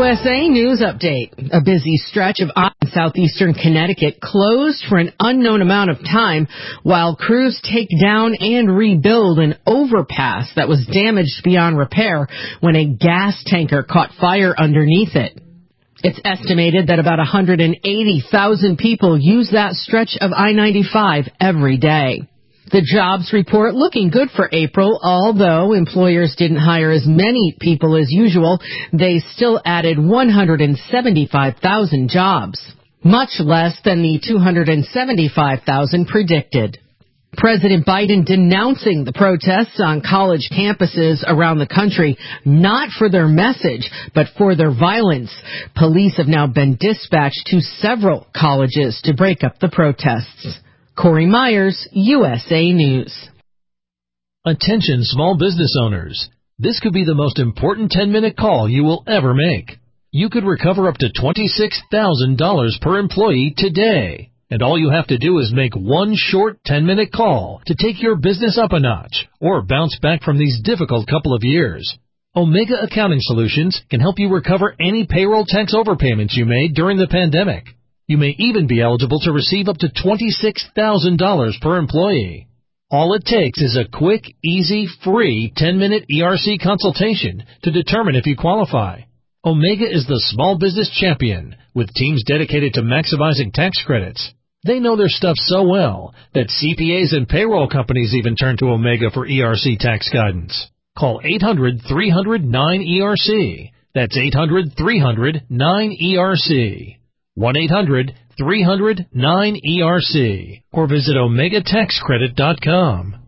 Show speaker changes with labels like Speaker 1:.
Speaker 1: USA News Update. A busy stretch of southeastern Connecticut closed for an unknown amount of time while crews take down and rebuild an overpass that was damaged beyond repair when a gas tanker caught fire underneath it. It's estimated that about 180,000 people use that stretch of I-95 every day. The jobs report looking good for April. Although employers didn't hire as many people as usual, they still added 175,000 jobs, much less than the 275,000 predicted. President Biden denouncing the protests on college campuses around the country, not for their message, but for their violence. Police have now been dispatched to several colleges to break up the protests. Corey Myers, USA News.
Speaker 2: Attention small business owners. This could be the most important 10-minute call you will ever make. You could recover up to $26,000 per employee today. And all you have to do is make one short 10-minute call to take your business up a notch or bounce back from these difficult couple of years. Omega Accounting Solutions can help you recover any payroll tax overpayments you made during the pandemic. You may even be eligible to receive up to $26,000 per employee. All it takes is a quick, easy, free 10-minute ERC consultation to determine if you qualify. Omega is the small business champion with teams dedicated to maximizing tax credits. They know their stuff so well that CPAs and payroll companies even turn to Omega for ERC tax guidance. Call 800-300-9ERC. That's 800-300-9ERC. 1-800-300-9ERC or visit OmegaTaxCredit.com.